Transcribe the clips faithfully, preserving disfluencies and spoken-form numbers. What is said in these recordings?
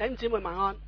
弟兄姊妹晚安。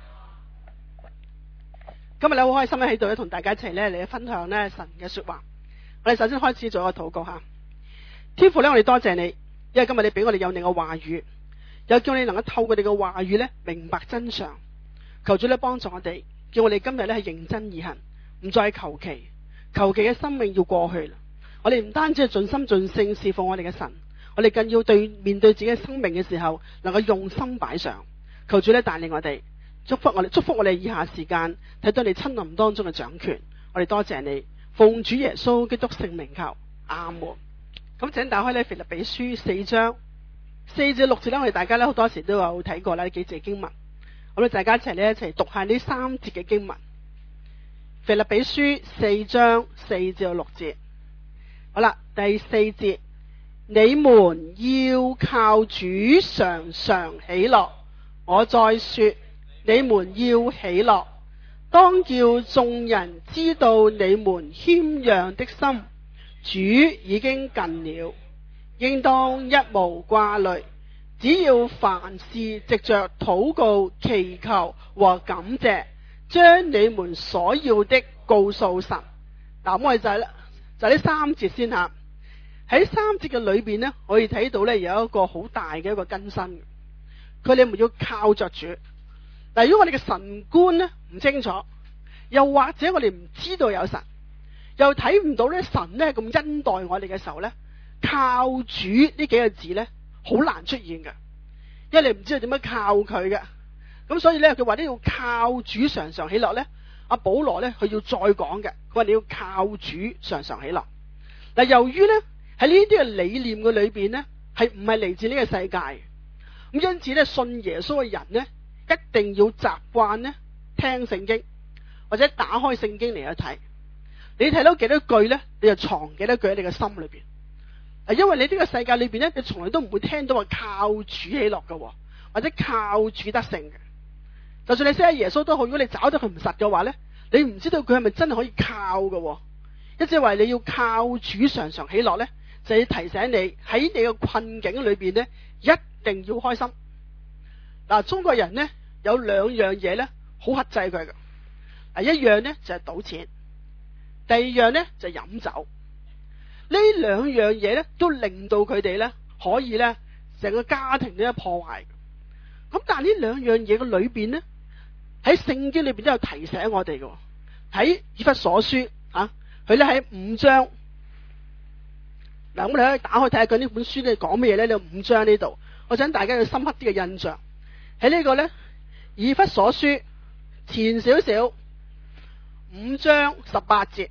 今日咧好開心咧喺度咧同大家一齊咧嚟分享咧神嘅說話。我哋首先開始做一個禱告吓。天父咧，我哋多謝你，因為今日你俾我哋有你嘅話語，又叫你能夠透過你嘅話語咧明白真相。求主咧幫助我哋，叫我哋今日咧係認真而行，唔再求其，求其嘅生命要過去啦。我哋唔單止係盡心盡性侍奉我哋嘅神，我哋更要對面對自己嘅生命嘅時候，能夠用心擺上。求主咧帶領我哋，祝福我哋，祝福我哋以下時間睇到你親臨當中嘅掌權。我哋多謝你，奉主耶穌基督聖名求，阿門。咁請打開咧腓立比書四章四至六節咧，我哋大家咧好多時都有睇過啦，呢幾節經文。我哋大家一齊咧一齊讀下呢三節嘅經文。腓立比書四章四至六節。好啦，第四節，你們要靠主常常喜樂。我再說，你們要喜樂，當叫眾人知道你們謙讓的心，主已經近了。應當一無掛慮，只要凡事藉着禱告、祈求和感謝，將你們所要的告訴神。嗱，咁我哋就係啦，就係呢三節先吓。喺三節嘅裏邊呢，我哋睇到呢有一個好大嘅一個更新。佢哋唔要靠着主。但如果我哋嘅神觀呢唔清楚，又或者我哋唔知道有神，又睇唔到咧神呢咁恩待我哋嘅時候呢，靠主呢幾個字呢好難出現嘅，因為你唔知道點樣靠佢嘅。咁所以呢，佢話呢要靠主常常喜樂呢，阿保羅呢，佢要再講嘅，佢話你要靠主常常喜樂。嗱，由於呢喺呢啲嘅理念嘅裏邊呢，係唔係嚟自呢個世界。咁因此咧，信耶穌嘅人呢，一定要習慣呢聽聖經，或者打開聖經嚟去睇。你睇到幾多句呢，你就藏幾多句喺你嘅心裏邊。因為你呢個世界裏邊呢，你從來都唔會聽到話靠主喜樂嘅，或者靠主得勝嘅。就算你識得耶穌都好，如果你找得佢唔實嘅話呢，你唔知道佢係咪真係可以靠嘅。一即係話你要靠主常常喜樂呢，就要提醒你喺你嘅困境裏邊呢，一定要開心。嗱，中國人呢有兩樣嘢呢好克制佢嘅。嗱，一樣呢就係賭錢，第二樣呢就係飲酒。呢兩樣嘢呢都令到佢哋呢可以呢成個家庭都有破壞。咁但係呢兩樣嘢嘅裏邊呢，喺聖經裏邊都有提醒我哋嘅。喺以弗所書啊，佢呢喺五章。嗱，咁你可以打開睇下佢呢本書咧講咩嘢咧？呢五章呢度，我想大家有深刻啲嘅印象。喺呢個咧，以弗所書前少少五章十八節，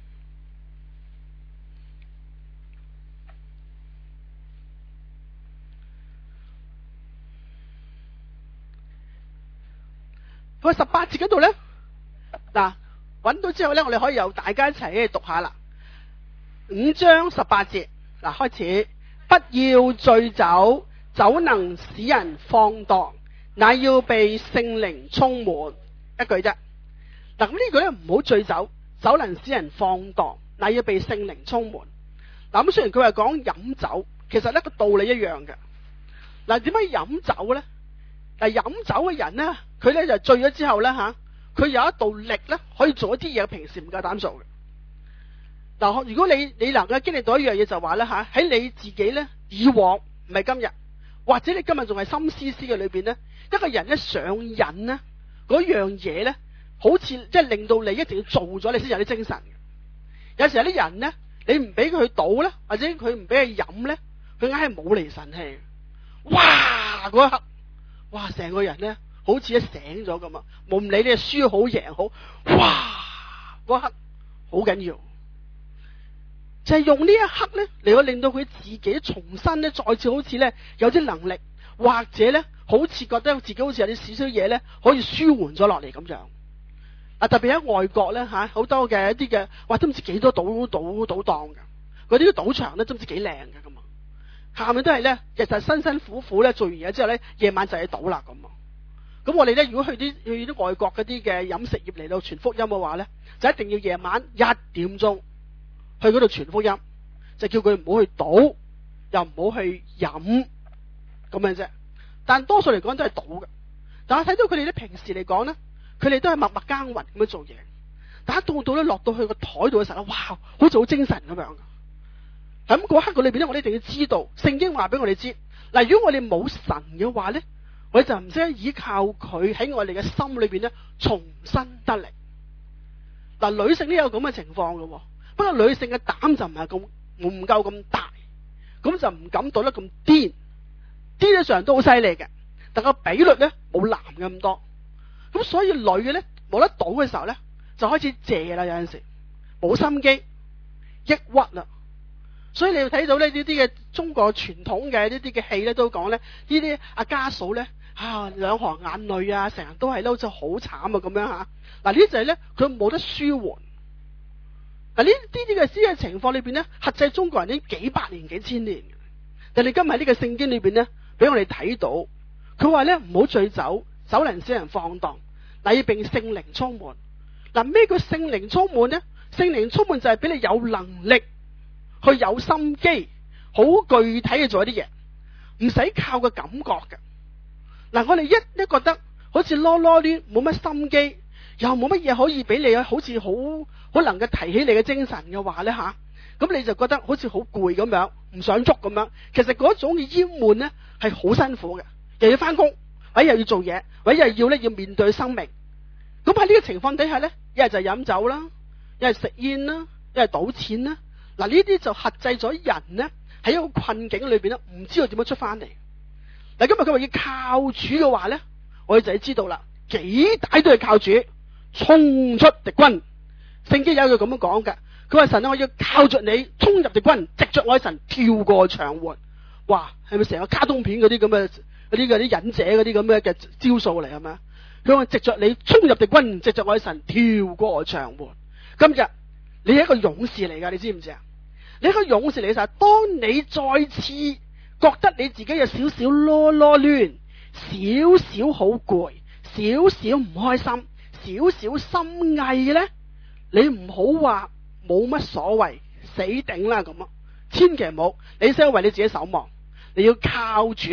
佢十八節嗰度咧，嗱，揾到之後咧，我哋可以由大家一齊去讀下啦。五章十八節，嗱，開始，不要醉酒，酒能使人放蕩，乃要被聖靈充滿。一句啫。嗱，咁呢句咧唔好醉酒，酒能使人放蕩，乃要被聖靈充滿。嗱，咁雖然佢話講飲酒，其實呢個道理一樣嘅。嗱，點解飲酒咧？嗱，飲酒嘅人咧，佢咧就醉咗之後咧吓，佢有一道力咧，可以做一啲嘢平時唔夠膽做嘅。嗱，如果你你能夠經歷到一樣嘢，就話咧吓，喺你自己咧以往唔係今日，或者你今日仲係心思思嘅裏邊咧，一個人一上癮咧，嗰樣嘢咧，好似即係令到你一定要做咗，你先有啲精神嘅。有時有啲人咧，你唔俾佢去賭咧，或者佢唔俾佢飲咧，佢硬係冇離神氣。哇！嗰一刻，哇！成個人咧好似一醒咗咁啊！無唔理你係輸好贏好，哇！嗰一刻好緊要。就係用呢一刻咧，嚟到令到佢自己重新咧，再次好似咧有啲能力，或者咧好似覺得自己好似有啲少少嘢咧，可以舒緩咗落嚟咁樣。啊，特別喺外國咧吓，好多嘅一啲嘅，哇，都唔知幾多賭賭賭檔噶，嗰啲賭場咧都唔知幾靚嘅咁啊。下面都係咧，日日辛辛苦苦咧做完嘢之後咧，夜晚就係賭啦咁啊。咁我哋咧，如果去啲去啲外國嗰啲嘅飲食業嚟到傳福音嘅話咧，就一定要夜晚一點鐘。去嗰度傳福音，就叫佢唔好去賭，又唔好去飲咁樣啫。但多數嚟講都係賭嘅。 但係睇到佢哋咧平時嚟講咧，佢哋都係默默耕耘咁樣做嘢。但係到到咧落到去個台度嘅時候，哇，好似好精神咁樣。咁嗰刻嘅裏邊咧，我哋一定要知道，聖經話俾我哋知。嗱，如果我哋冇神嘅話咧，我哋就唔識得依靠佢喺我哋嘅心裏邊咧重新得力。嗱，女性都有咁嘅情況嘅，不過女性嘅膽就唔係咁唔夠咁大，咁就唔敢賭得咁癲，癲得上都好犀利嘅，但個比率咧冇男嘅咁多。咁所以女嘅咧冇得賭嘅時候咧，就開始謝啦，有陣時冇心機，抑鬱啦。所以你要睇到咧呢啲嘅中國傳統嘅呢啲嘅戲咧都講咧，呢啲阿家嫂咧啊兩行眼淚啊，成日都係咧好似好慘啊咁樣吓。嗱，呢就係咧佢冇得舒緩。嗱，呢啲啲嘅啲嘅情況裏邊咧，克制中國人已經幾百年幾千年。但係今日喺呢個聖經裏邊咧，俾我哋睇到，佢話咧唔好醉酒，酒能使人放蕩，乃要並聖靈充滿。嗱，咩叫聖靈充滿咧？聖靈充滿就係俾你有能力。佢有心機，好具體嘅做一啲嘢，唔使靠個感覺嘅。嗱，我哋一一覺得好似囉囉攣，冇乜心機，又冇乜嘢可以俾你，好似好好能夠提起你嘅精神嘅話咧吓，咁你就覺得好似好攰咁樣，唔想喐咁樣。其實嗰種嘅厭悶咧係好辛苦嘅，又要翻工，或者又要做嘢，或者又要咧要面對生命。咁喺呢個情況底下咧，一係就飲酒啦，一係食煙啦，一係賭錢啦。嗱，呢啲就克制咗人咧喺一個困境裏邊咧，唔知道點樣出翻嚟。嗱，今日佢話要靠主嘅話咧，我哋就要知道啦，幾大都係靠主，衝出敵軍。聖經有一句咁樣講嘅，佢話神啊，我要靠着你衝入敵軍，藉着我嘅神跳過牆垣。哇，係咪成個卡通片嗰啲咁嘅嗰啲嗰啲忍者嗰啲咁嘅嘅招數嚟係咪？佢話藉着你衝入敵軍，藉着我嘅神跳過牆垣。今日你係一個勇士嚟噶，你知唔知啊？你一個勇士嚟嘅時候，當你再次覺得你自己有少少囉囉攣，少少好攰，少少唔開心，少少心翳咧，你唔好話冇乜所謂，死頂啦咁啊！千祈唔好，你先為你自己守望，你要靠主，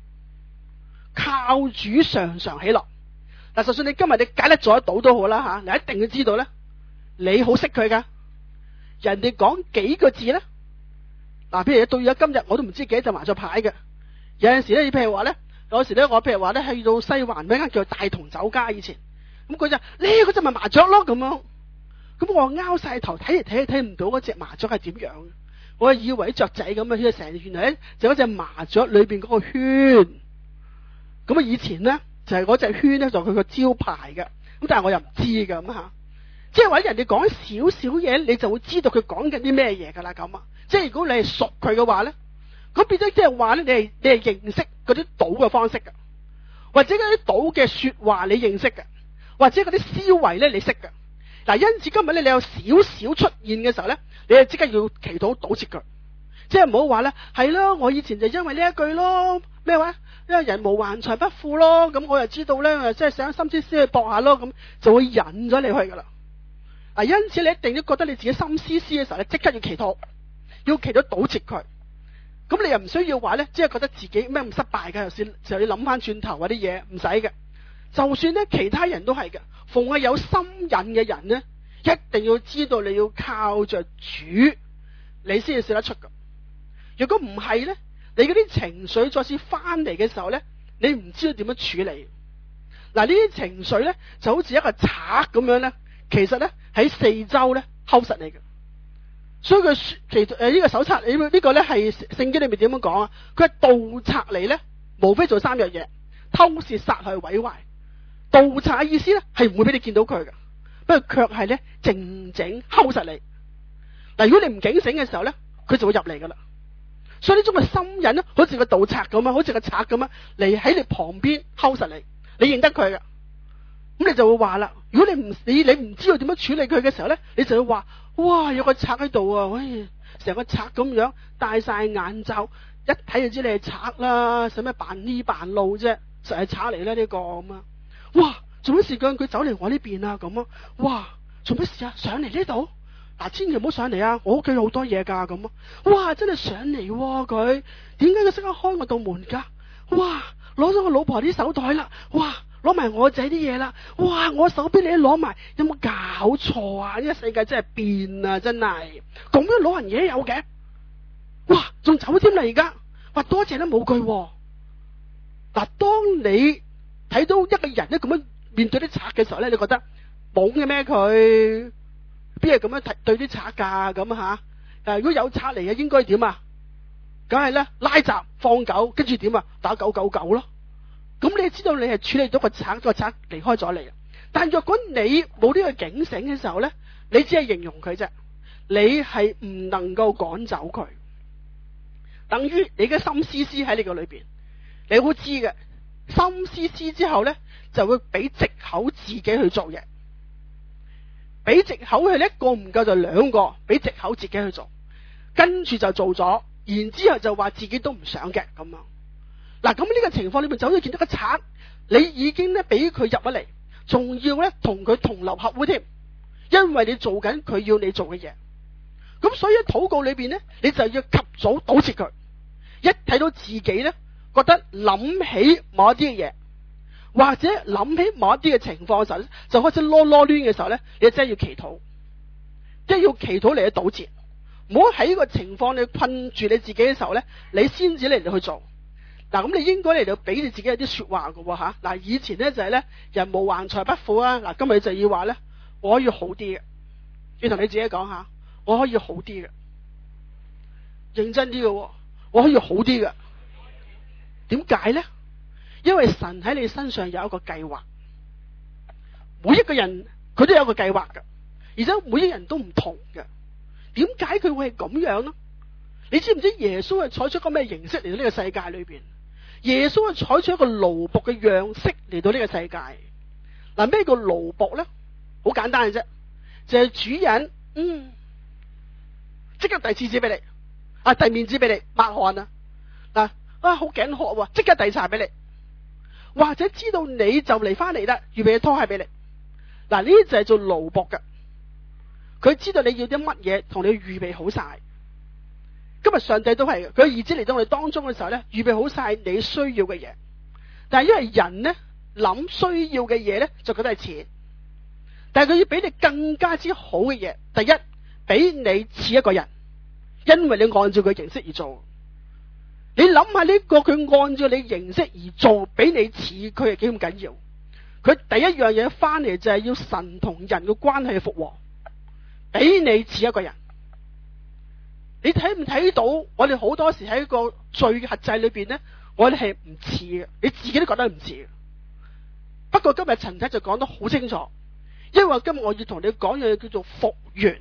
靠主常常喜樂。嗱，就算你今日你解得做得到都好啦吓，你一定要知道咧，你好識佢噶。人哋講幾個字咧，嗱，譬如到咗今日我都唔知幾多隻麻雀牌嘅。有陣時咧，譬如話咧，有時咧，我譬如話咧，去到西環嗰間叫大同酒家以前，咁佢就呢嗰隻咪麻雀咯咁樣。咁我拗晒頭睇嚟睇去睇唔到嗰隻麻雀係點樣，我以為啲雀仔咁啊，成日原來咧就嗰隻麻雀裏邊嗰個圈。咁啊，以前咧就係嗰隻圈咧就佢個招牌嘅，咁但係我又唔知㗎咁吓。即係話人哋講少少嘢，你就會知道佢講緊啲咩嘢噶啦咁啊！即係如果你係熟佢嘅話咧，咁變咗即係話咧，你係你係認識嗰啲賭嘅方式噶，或者嗰啲賭嘅說話你認識噶，或者嗰啲思維咧你識噶。嗱，因此今日咧你有少少出現嘅時候咧，你就即刻要祈禱堵截佢，即係唔好話咧係咯，我以前就因為呢一句咯，咩話？因為人無橫財不富咯，咁我又知道咧，即係想心思思去搏下咯，咁就會引咗你去噶啦。嗱，因此你一定要覺得你自己心思思嘅時候咧，即刻要祈禱，要祈禱堵截佢。咁你又唔需要話咧，即係覺得自己咩唔失敗嘅，有時就要諗翻轉頭嗰啲嘢，唔使嘅。就算咧其他人都係嘅，逢係有心癮嘅人咧，一定要知道你要靠着主，你先至寫得出噶。如果唔係咧，你嗰啲情緒再次翻嚟嘅時候咧，你唔知道點樣處理。嗱，呢啲情緒咧就好似一個賊咁樣咧。其實咧喺四周咧睺實你嘅，所以佢其誒呢個手冊，呢、這個咧係聖經裏面點樣講啊？佢係盜賊嚟咧，無非做三樣嘢：偷竊、殺害、毀壞。盜賊嘅意思咧係唔會俾你見到佢嘅，不過卻係咧靜靜睺實你。嗱，如果你唔警醒嘅時候咧，佢就會入嚟噶啦。所以呢種嘅心癮咧，好似個盜賊咁啊，好似個賊咁啊，嚟喺你旁邊睺實你，你認得佢嘅。咁你就會話啦，如果你唔你你唔知道點樣處理佢嘅時候咧，你就會話：哇，有個賊喺度啊！喂，成個賊咁樣，戴晒眼罩，一睇就知你係賊啦，使咩扮呢扮路啫？實係賊嚟啦呢個咁啊！哇，做乜事㗎？佢走嚟我呢邊啊咁啊！哇，做乜事啊？上嚟呢度？嗱，千祈唔好上嚟啊！我屋企有好多嘢噶咁啊！哇，真係上嚟佢，點解佢識得開我道門噶？哇，攞咗我老婆啲手袋啦！哇！攞攞埋我仔啲嘢啦！哇，我手邊你都攞埋，有冇搞錯啊？呢個世界真係變啊，真係咁樣攞人嘢有嘅，哇，仲走添啦而家，話多謝都冇句。嗱，當你睇到一個人咧咁樣面對啲賊嘅時候咧，你覺得懵嘅咩？佢邊係咁樣睇對啲賊噶咁吓？誒，如果有賊嚟嘅，應該點啊？梗係咧拉閘放狗，跟住點啊？打九九九咯。咁你知道你係處理到個賊，個賊離開咗你。但若果你冇呢個警醒嘅時候咧，你只係形容佢啫，你係唔能夠趕走佢，等於你嘅心思思喺你個裏邊，你好知嘅。心思思之後咧，就會俾藉口自己去做嘢，俾藉口係一個唔夠就兩個，俾藉口自己去做，跟住就做咗，然之後就話自己都唔想嘅咁樣。嗱，咁呢個情況裏面，就好似見到個賊，你已經咧俾佢入咗嚟，仲要咧同佢同流合污添，因為你做緊佢要你做嘅嘢。咁所以喺禱告裏邊咧，你就要及早堵截佢。一睇到自己咧，覺得諗起某一啲嘅嘢，或者諗起某一啲嘅情況嘅時候咧，就開始囉囉攣嘅時候咧，你真係要祈禱，即係要祈禱嚟去堵截，唔好喺呢個情況你困住你自己嘅時候咧，你先至嚟到去做。嗱，咁你應該嚟到俾你自己有啲說話㗎喎吓。嗱，以前咧就係咧人無橫財不富啊。嗱，今日就要話咧，我可以好啲嘅，要同你自己講下，我可以好啲嘅，認真啲嘅，我可以好啲嘅。點解咧？因為神喺你身上有一個計劃，每一個人佢都有一個計劃㗎，而且每一個人都唔同嘅。點解佢會係咁樣呢？你知唔知耶穌係採取一個咩形式嚟到呢個世界裏邊？耶穌係採取一個奴僕嘅樣式嚟到呢個世界。嗱，咩叫奴僕咧？好簡單嘅啫，就係、是、主人，嗯，即刻遞廁紙俾你，啊，遞面紙俾你抹汗啊，嗱，啊好頸渴喎，即刻遞茶俾你，或者知道你就嚟翻嚟啦，預備拖鞋俾你。嗱，呢啲就係做奴僕嘅，佢知道你要啲乜嘢，同你預備好晒。今日上帝都係嘅，佢兒子嚟到我哋當中嘅時候咧，預備好晒你需要嘅嘢。但係因為人咧諗需要嘅嘢咧，就覺得係錢。但係佢要俾你更加之好嘅嘢。第一，俾你似一個人，因為你按照佢形式而做。你諗下呢個佢按照你形式而做，俾你似佢係幾咁緊要。佢第一樣嘢翻嚟就係要神同人嘅關係復和，俾你似一個人。你睇唔睇到？我哋好多時喺一個罪嘅轄制裏邊咧，我哋係唔似嘅，你自己都覺得唔似嘅。不過今日陳太就講得好清楚，因為今日我要同你講嘢叫做復原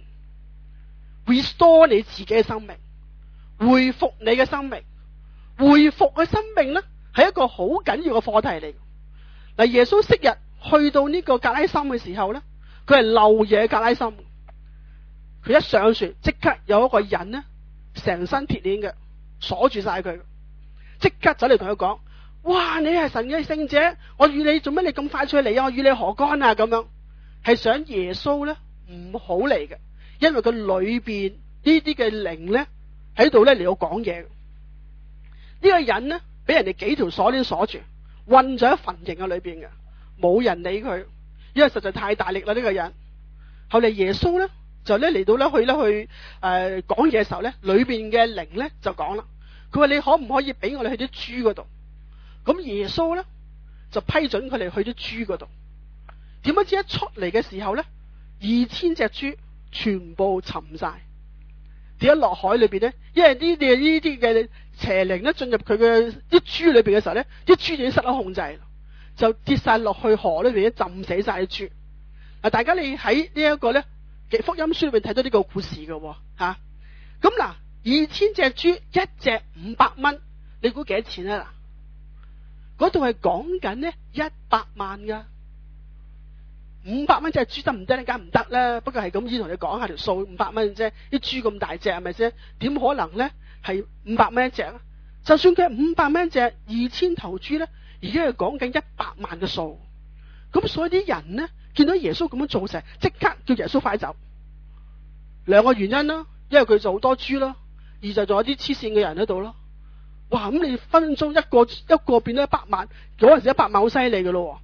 ，restore 你自己嘅生命，恢復你嘅生命，恢復嘅生命咧係一個好緊要嘅課題嚟。嗱，耶穌昔日去到呢個格拉森嘅時候咧，佢係漏夜格拉森。佢一上船，即刻有一個人呢，成身鐵鏈嘅鎖住晒佢，即刻走嚟同佢講：哇！你係神嘅聖者，我與你做乜？你咁快出嚟啊？我與你何干啊？咁樣係想耶穌咧唔好嚟嘅，因為佢裏邊呢啲嘅靈咧喺度咧嚟到講嘢。呢、這個人呢，俾人哋幾條鎖鏈鎖住，困咗喺墳塋嘅裏邊嘅，冇人理佢，因為實在太大力啦呢、這個人。後嚟耶穌咧。就咧嚟到咧去咧去誒講嘢嘅時候咧，裏邊嘅靈咧就講啦，佢話你可唔可以俾我哋去啲豬嗰度？咁耶穌咧就批准佢哋去啲豬嗰度。點不知一出嚟嘅時候咧，二千隻豬全部沉晒，跌咗落海裏邊咧。因為呢啲呢啲嘅邪靈咧進入佢嘅啲豬裏邊嘅時候咧，啲豬已經失咗控制，就跌晒落去河裏邊，浸死晒啲豬。嗱，大家你喺呢一個咧。福音書裏面睇到呢個故事嘅吓，咁嗱，二千隻豬一隻五百蚊，你估幾多錢啊？嗱，嗰度係講緊呢一百萬噶，五百蚊隻豬得唔得？你梗唔得啦。不過係咁意同你講下條數，五百蚊啫，啲豬咁大隻係咪先？點可能咧係五百蚊一隻啊？就算佢係五百蚊一隻，二千頭豬咧，而家係講緊一百萬嘅數。咁所以啲人咧。見到耶穌咁樣做成，即刻叫耶穌快走。兩個原因啦，因為佢就好多豬啦，二就仲有啲黐線嘅人喺度咯。哇！咁你分分鐘一個一個變咗一百萬，嗰陣時一百萬好犀利噶咯。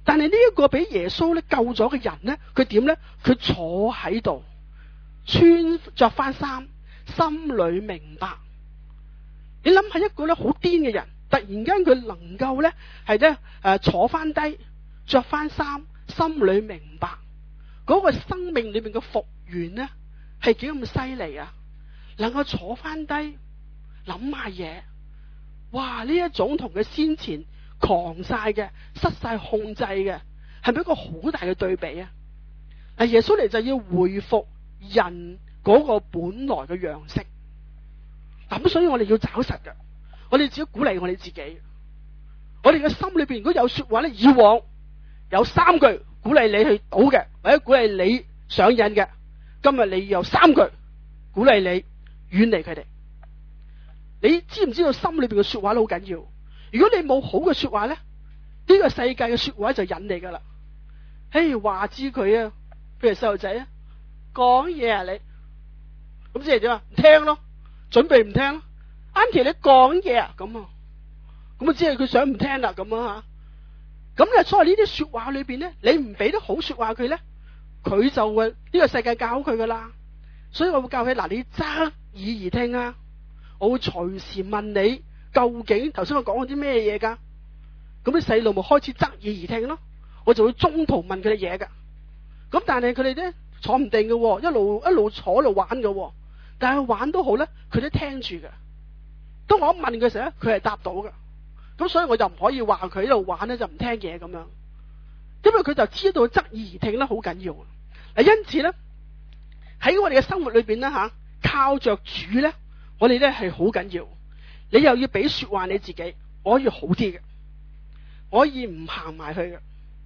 但係呢一個俾耶穌咧救咗嘅人咧，佢點咧？佢坐喺度，穿着翻衫，心裏明白。你諗下一個咧好癲嘅人，突然間佢能夠咧係咧誒坐翻低，着翻衫，心裏明白嗰個生命裏面嘅復原咧係幾咁犀利啊！能夠坐翻低諗下嘢，哇！呢一種同佢先前狂晒嘅、失晒控制嘅，係咪一個好大嘅對比啊？嗱，耶穌嚟就要回復人嗰個本來嘅樣式。咁所以我哋要找實嘅，我哋只要鼓勵我哋自己。我哋嘅心裏邊如果有說話咧，以往有三句鼓勵你去賭嘅，或者鼓勵你上癮嘅，今日你有三句鼓勵你遠離佢哋。你知唔知道心裏邊嘅說話都好緊要？如果你冇好嘅說話咧，呢個世界嘅說話就引你噶啦。嘿，話知佢啊，譬如細路仔啊，講嘢啊你，咁即係點啊？唔聽咯。準備唔聽咯 ，Auntie 你講嘢啊咁啊，咁啊即係佢想唔聽啦咁啊吓，咁咧所以呢啲說話裏邊咧，你唔俾啲好說話佢咧，佢就會呢、這個世界教佢噶啦，所以我會教佢嗱，你側耳而聽啊，我會隨時問你究竟頭先我講咗啲咩嘢噶，咁啲細路咪開始側耳而聽咯，我就會中途問佢哋嘢噶，咁但係佢哋咧坐唔定嘅，一路一路坐一路玩嘅。但係玩都好咧，佢都聽住嘅。當我一問嘅時候咧，佢係答到嘅。咁所以我就唔可以話佢喺度玩咧就唔聽嘢咁樣，因為佢就知道側耳而聽咧好緊要。嗱，因此咧喺我哋嘅生活裏邊咧吓，靠着主咧，我哋咧係好緊要。你又要俾說話你自己，我可以好啲嘅，我可以唔行埋去嘅。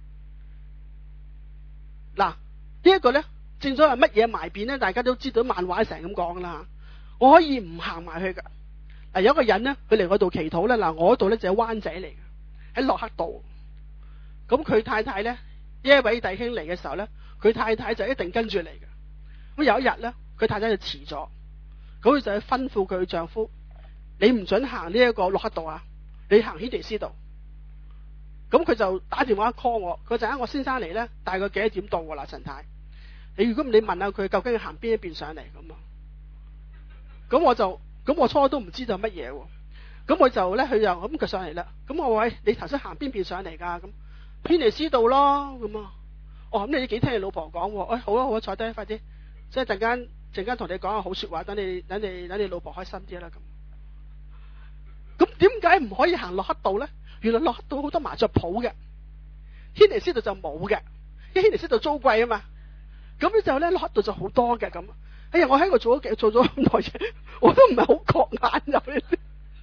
嗱，這個、呢一個咧。正所謂乜嘢埋邊咧，大家都知道漫畫成日咁講噶啦。我可以唔行埋去噶。嗱，有一個人咧，佢嚟我度祈禱咧。嗱，我度咧就係灣仔嚟嘅，喺駱克道。咁佢太太咧，呢一位弟兄嚟嘅時候咧，佢太太就一定跟住嚟嘅。咁有一日咧，佢太太就遲咗，咁佢就去吩咐佢丈夫：你唔准行呢一個駱克道啊，你行軒尼詩道。咁佢就打電話 call 我，佢就話我先生嚟咧，大概幾多點到噶啦，陳太。你如果你問下佢究竟要行邊一邊上嚟咁啊？咁我就咁我初都唔知道乜嘢喎。咁我就咧佢就咁佢上嚟啦。咁我話喂，你頭先行邊邊上嚟噶？咁軒尼詩道咯咁啊。哦，咁你幾聽你老婆講喎？哎，好啊好啊，坐低快啲，即係陣間陣間同你講下好說話，等你等你等你老婆開心啲啦咁。咁點解唔可以行駱克道咧？原來駱克道好多麻雀鋪嘅，軒尼詩道就冇嘅，因為軒尼詩道租貴啊嘛。咁咧就咧駱克道就好多嘅咁。哎呀，我喺度做咗做咗咁耐嘢，我都唔係好覺眼入呢啲。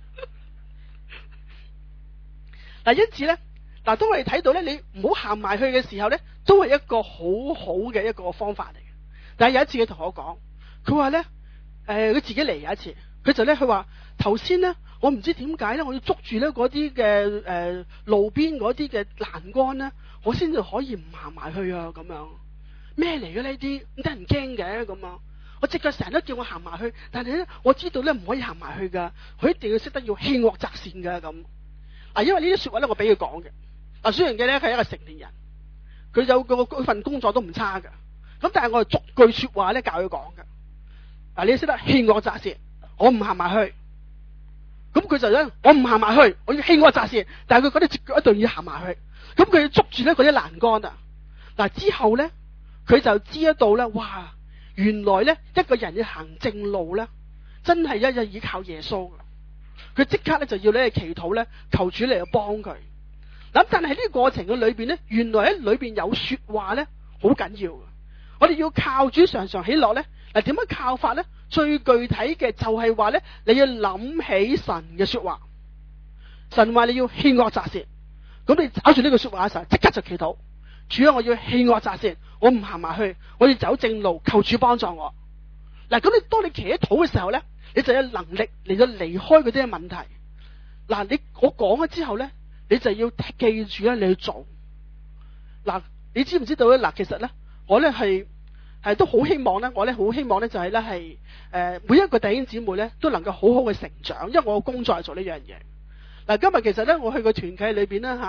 嗱，因此咧，嗱，當我哋睇到咧，你唔好行埋去嘅時候咧，都係一個好好嘅一個方法嚟嘅。但係有一次佢同我講，佢話咧，誒、呃，佢自己嚟有一次，佢就咧，佢話頭先咧，我唔知點解咧，我要捉住咧嗰啲嘅誒路邊嗰啲嘅欄杆咧，我先至可以唔行埋去啊咁樣。咩嚟嘅呢啲？咁得人驚嘅咁啊！我即刻成日都叫我行埋去，但係咧我知道咧唔可以行埋去噶，佢一定要識得要棄惡擇善噶咁。啊，因為呢啲說話咧我俾佢講嘅。啊，雖然嘅咧佢係一個成年人，佢有個嗰份工作都唔差噶。咁但係我係逐句說話咧教佢講嘅。嗱，你識得棄惡擇善，我唔行埋去。咁佢就咧，我唔行埋去，我要棄惡擇善，但係佢嗰啲隻腳一定要行埋去。咁佢要捉住咧嗰啲欄杆啊！嗱，之後咧。佢就知得到咧，哇！原來咧一個人要行正路咧，真係一日依靠耶穌嘅。佢即刻咧就要你去祈禱咧，求主嚟去幫佢。咁但係呢個過程嘅裏邊咧，原來喺裏邊有說話咧，好緊要嘅。我哋要靠主常常喜樂咧，嗱，點樣靠法咧？最具體嘅就係話咧，你要諗起神嘅說話。神話你要棄惡擇善，咁你找住呢個說話嘅時候，即刻就祈禱。主啊，我要棄惡擇善，我唔行埋去，我要走正路，求主幫助我。嗱，咁你當你企喺土嘅時候咧，你就有能力嚟到離開嗰啲嘅問題。嗱，你我講咗之後咧，你就要記住咧，你去做。嗱，你知唔知道咧？嗱，其實咧，我咧係係都好希望咧，我咧好希望咧就係咧係誒每一個弟兄姊妹咧都能夠好好嘅成長，因為我嘅工作係做呢樣嘢。嗱，今日其實咧我去個團契裏邊咧吓。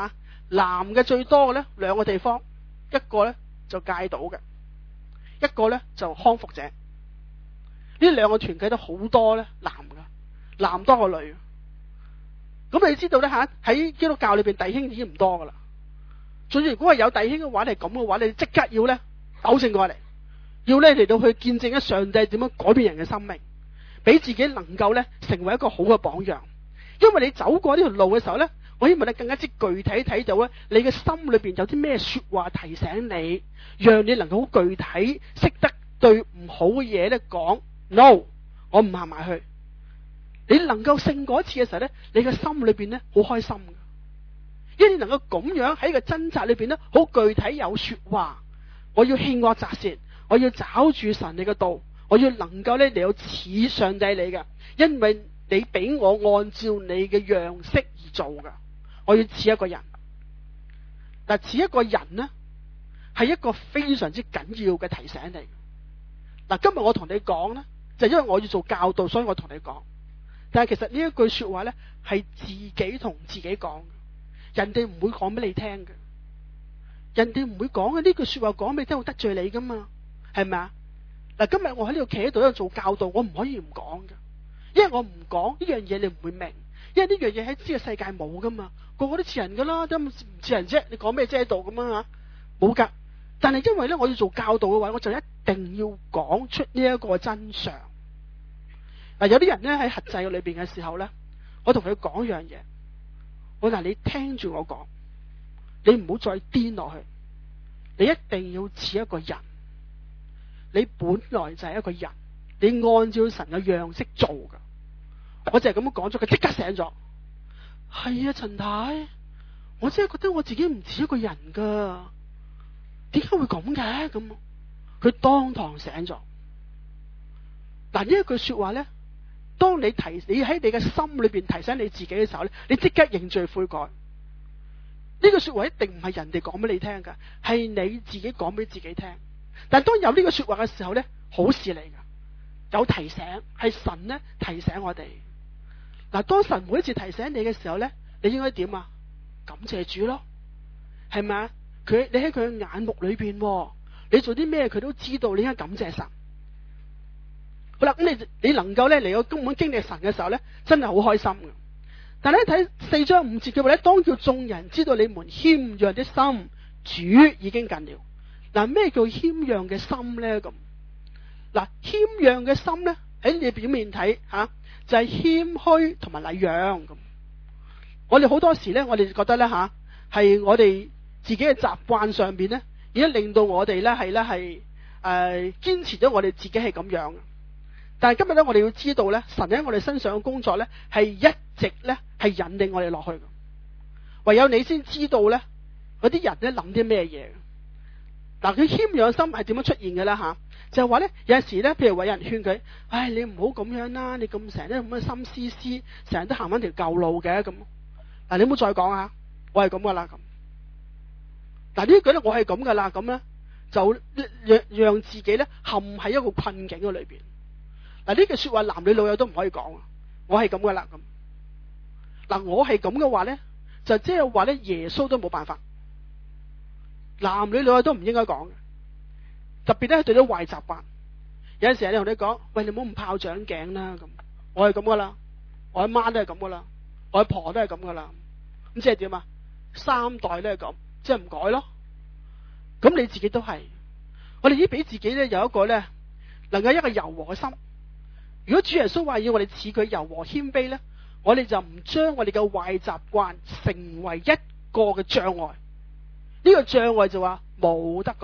男嘅最多嘅咧兩個地方，一個咧就戒賭嘅，一個咧就康復者。呢兩個團契都好多咧男噶，男多過女。咁你知道咧吓，喺基督教裏邊弟兄已經唔多噶啦。仲要如果係有弟兄嘅話，你係咁嘅話，你即刻要咧糾正過嚟，要咧嚟到去見證一上帝點樣改變人嘅生命，俾自己能夠咧成為一個好嘅榜樣。因為你走過呢條路嘅時候咧，我希望你更加之具體睇到咧，你嘅心裏邊有啲咩說話提醒你，讓你能夠好具體識得對唔好嘅嘢咧講 no， 我唔行埋去。你能夠勝過一次嘅時候咧，你嘅心裏邊咧好開心嘅，因為你能夠咁樣喺個掙扎裏邊咧，好具體有說話，我要棄惡擇善，我要找住神你嘅道，我要能夠咧嚟到似上帝你嘅，因為你俾我按照你嘅樣式而做噶，我要似一個人。嗱，似一個人呢，係一個非常之緊要嘅提醒嚟。嗱，今日我同你講呢，就因為我要做教導，所以我同你講。但係其實呢一句說話呢，係自己同自己講嘅，人哋唔會講俾你聽嘅，人哋唔會講嘅。呢句說話講俾你聽，會得罪你噶嘛，係咪啊？嗱，今日我喺呢度企喺度喺度做教導，我唔可以唔講嘅，因為我唔講呢樣嘢，你唔會明，因為呢樣嘢喺呢個世界冇噶嘛，個個都似人噶啦，都唔似人啫，你講咩啫喺度咁啊？冇噶。但係因為咧，我要做教導嘅話，我就一定要講出呢一個真相。嗱，有啲人咧喺核制裏邊嘅時候咧，我同佢講一樣嘢，我話你聽住我講，你唔好再癲落去，你一定要似一個人，你本來就係一個人，你按照神嘅樣式做噶。我就係咁樣講咗，佢即刻醒咗。係啊，陳太，我真係覺得我自己唔似一個人噶，點解會咁嘅？咁佢當堂醒咗。嗱，呢一句說話咧，當你提你喺你嘅心裏邊提醒你自己嘅時候咧，你即刻認罪悔改。呢句說話一定唔係人哋講俾你聽噶，係你自己講俾自己聽。但係當有呢個說話嘅時候咧，好事嚟噶，有提醒，係神咧提醒我哋。嗱，當神每一次提醒你嘅時候咧，你應該點啊？感謝主咯，係咪啊？佢你喺佢嘅眼目裏邊，你做啲咩佢都知道，你應該感謝神。好啦，咁你你能夠咧嚟到根本經歷神嘅時候咧，真係好開心嘅。但係咧睇四章五節嘅話咧，當叫眾人知道你們謙讓的心，主已經近了。嗱，咩叫謙讓嘅心咧？咁嗱，謙讓嘅心咧喺你表面睇吓，啊，就係謙虛同埋禮讓咁。我哋好多時咧，我哋覺得咧吓，係我哋自己嘅習慣上邊咧，已經令到我哋咧係咧係誒堅持咗我哋自己係咁樣。但係今日咧，我哋要知道咧，神喺我哋身上嘅工作咧，係一直咧係引領我哋落去嘅。唯有你先知道咧，嗰啲人咧諗啲咩嘢。嗱，佢謙讓心係點樣出現嘅咧吓？就係話咧，有陣時咧，譬如有人勸佢，唉，你唔好咁樣啦，你咁成日都咁嘅心思思，成日都行翻條舊路嘅咁。嗱，你唔好再講啊，我係咁噶啦咁。嗱，呢句咧，我係咁噶啦咁咧，就讓讓自己咧陷喺一個困境嘅裏邊。嗱，呢句說話男女老幼都唔可以講啊！我係咁噶啦咁。嗱，我係咁嘅話咧，就即係話咧，耶穌都冇辦法。男女老幼都唔應該講嘅，特別咧對咗壞習慣。有陣時你同你講，喂，你唔好咁炮仗頸啦咁。我係咁噶啦，我阿媽都係咁噶啦，我阿婆都係咁噶啦。咁即係點啊？三代都係咁，即係唔改咯。咁你自己都係，我哋已經俾自己咧有一個咧，能夠一個柔和嘅心。如果主耶穌話要我哋似佢柔和謙卑咧，我哋就唔將我哋嘅壞習慣成為一個嘅障礙。呢個障礙就話冇得改。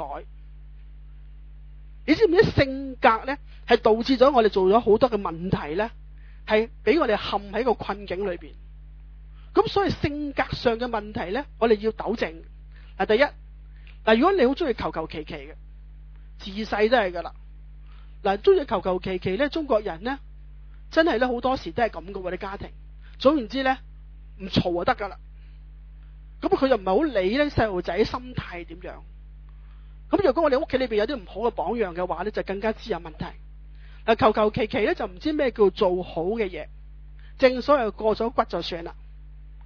你知唔知性格咧係導致咗我哋做咗好多嘅問題咧，係俾我哋陷喺個困境裏邊。咁所以性格上嘅問題咧，我哋要糾正。嗱，第一，嗱，如果你好中意求求其其嘅，自細都係噶啦。嗱，中意求求其其咧，中國人咧真係咧好多時都係咁嘅喎，啲家庭。總言之咧，唔嘈就得噶啦。咁佢就唔係好理咧細路仔心態點樣。咁如果我哋屋企裏邊有啲唔好嘅榜樣嘅話咧，就更加之有問題。嗱，求求其其咧就唔知咩叫做好嘅嘢。正所謂過咗骨就算啦。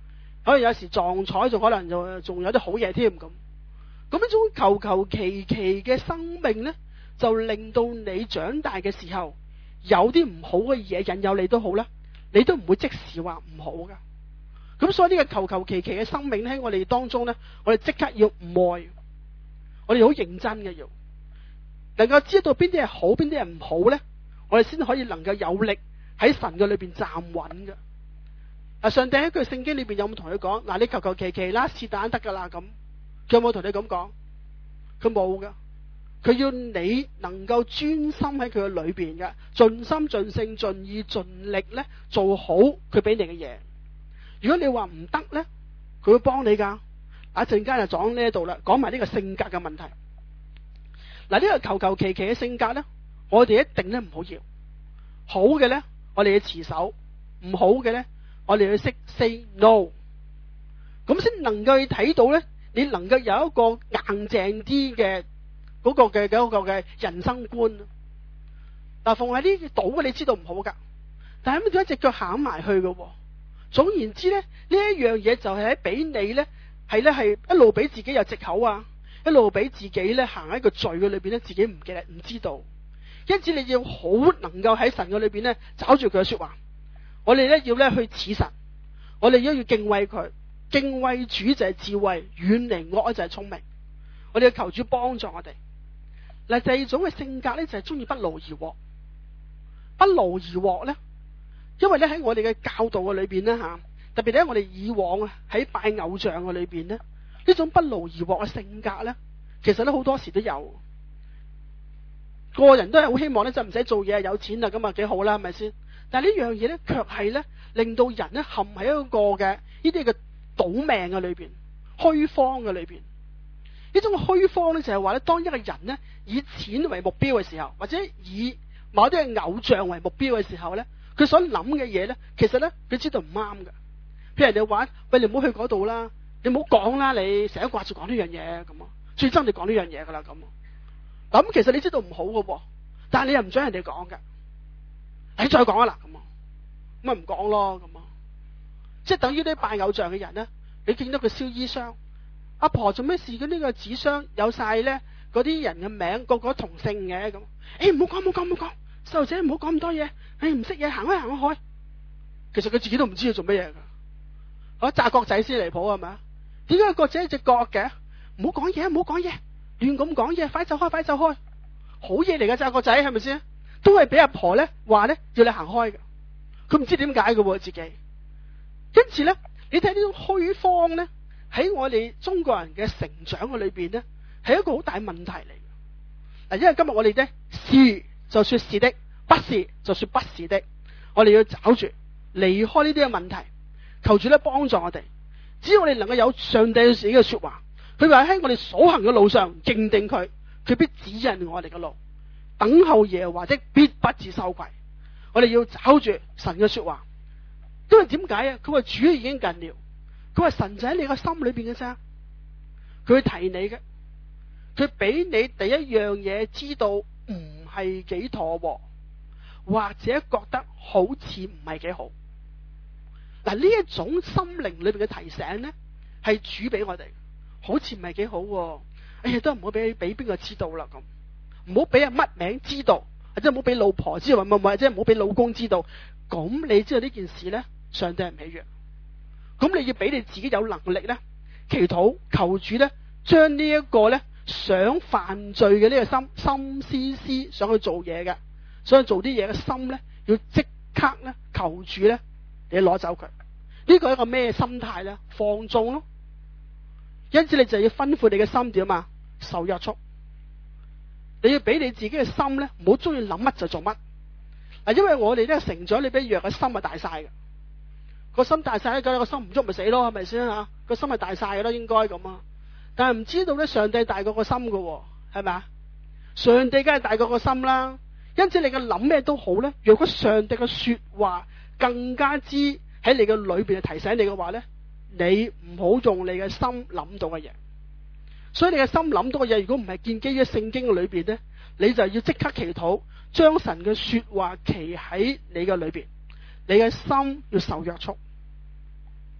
可能有時撞彩仲可能就仲有啲好嘢添咁。咁呢種求求其其嘅生命咧，就令到你長大嘅時候有啲唔好嘅嘢引誘你都好啦，你都唔會即時話唔好噶。咁所以呢個求求其其嘅生命咧，喺我哋當中咧，我哋即刻要唔愛，我哋好認真嘅，要能夠知道邊啲係好，邊啲係唔好咧，我哋先可以能夠有力喺神嘅裏邊站穩嘅。嗱，上帝喺句聖經裏邊有冇同佢講？嗱，你求求其其啦，是但得噶啦咁。佢有冇同你咁講？佢冇噶。佢要你能夠專心喺佢嘅裏邊嘅，盡心盡性盡意盡力咧做好佢俾你嘅嘢。如果你話唔得咧，佢會幫你噶。一陣間就講呢度啦，講埋呢個性格嘅問題。嗱，呢個求求其其嘅性格咧，我哋一定咧唔好要。好嘅咧，我哋要持守；唔好嘅咧，我哋要識 say no。咁先能夠睇到咧，你能夠有一個硬淨啲嘅嗰個嘅嗰個嘅人生觀。嗱，逢喺呢度嘅，你知道唔好噶，但係點解隻腳行埋去嘅？總言之咧，呢一樣嘢就係喺俾你咧，係咧係一路俾自己有藉口啊，一路俾自己咧行喺個罪嘅裏邊咧，自己唔記得唔知道。因此你要好能夠喺神嘅裏邊咧，找住佢嘅說話。我哋咧要咧去似神，我哋都要敬畏佢。敬畏主就係智慧，遠離惡就係聰明。我哋要求主幫助我哋。嗱，第二種嘅性格咧就係中意不勞而獲。不勞而獲咧，因為咧喺我哋嘅教導嘅裏邊咧吓，特別咧我哋以往啊喺拜偶像嘅裏邊咧，呢種不勞而獲嘅性格咧，其實咧好多時都有。個人都係好希望咧就唔使做嘢，有錢啦咁啊幾好啦，係咪先？但係呢樣嘢咧，卻係咧令到人咧陷喺一個嘅呢啲嘅賭命嘅裏邊，虛荒嘅裏邊。呢種虛荒咧就係話咧，當一個人咧以錢為目標嘅時候，或者以某啲嘅偶像為目標嘅時候咧，佢所諗嘅嘢咧，其實咧佢知道唔啱㗎。譬如人哋話，喂，你唔好去嗰度啦，你唔好講啦，你成日掛住講呢樣嘢咁啊，最憎你講呢樣嘢噶啦咁。咁其實你知道唔好嘅，但係你又唔想人哋講㗎。你再講啊啦，咁啊，咁咪唔講咯，咁啊，即係等於啲拜偶像嘅人咧，你見到佢燒衣箱，阿婆做咩事？佢呢個紙箱有晒咧嗰啲人嘅名，個個同姓嘅咁。誒，唔好講，唔好講，唔好講，細路仔唔好講咁多嘢。誒，唔識嘢，行開行開。其實佢自己都唔知佢做乜嘢噶。我炸角仔先離譜係咪啊？點解個角仔一隻角嘅？唔好講嘢，唔好講嘢，亂咁講嘢，快走開，快走開。好嘢嚟噶，炸角仔係咪先？都係俾阿婆咧話咧要你行開嘅。佢唔知點解嘅自己。因此咧，你睇呢種虛荒咧，喺我哋中國人嘅成長嘅裏邊咧，係一個好大問題嚟嘅。嗱，因為今日我哋咧是就說是的，不是就說不是的，我哋要找住離開呢啲嘅問題，求主咧幫助我哋。只要我哋能夠有上帝自己嘅說話，佢話喺我哋所行嘅路上認定佢，佢必指引我哋嘅路。等候耶和華的必不致羞愧。我哋要找住神嘅說話，因為點解啊？佢話主已經近了，佢話神就喺你個心裏邊嘅啫，佢會提你嘅，佢俾你第一樣嘢知道唔係幾妥，或者覺得好似唔係幾好。嗱，呢一種心靈裏邊嘅提醒咧，係主俾我哋，好似唔係幾好。哎呀，都唔好俾俾邊個知道啦咁。唔好俾人乜名知道，或者唔好俾老婆知道，或者唔好俾老公知道。咁你知道呢件事咧，上帝係唔喜悅。咁你要俾你自己有能力咧，祈禱求主咧，將呢一個咧想犯罪嘅呢個心心思思想去做嘢嘅，想去做啲嘢嘅心咧，要即刻咧求主咧，你攞走佢。呢個係一個咩心態咧？放縱咯。因此你就要吩咐你嘅心點啊？受約束。你要俾你自己嘅心咧，唔好中意諗乜就做乜。嗱，因為我哋咧成長，你比弱嘅心係大晒嘅，個心大晒咧，咁個心唔喐咪死咯，係咪先啊？個心係大晒嘅咯，應該咁啊。但係唔知道咧，上帝大過個心嘅，係咪啊？上帝梗係大過個心啦。因此你嘅諗咩都好咧，若果上帝嘅說話更加之喺你嘅裏邊提醒你嘅話咧，你唔好用你嘅心諗到嘅嘢。所以你嘅心諗到嘅嘢，如果唔係建基於聖經嘅裏邊咧，你就要即刻祈禱，將神嘅說話企喺你嘅裏邊，你嘅心要受約束。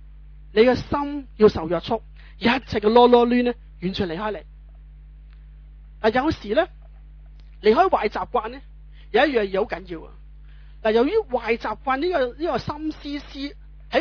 你嘅心要受約束，一切嘅囉囉攣咧，完全離開你。嗱，有時咧離開壞習慣咧，有一樣嘢好緊要啊。嗱，由於壞習慣呢個呢個心思思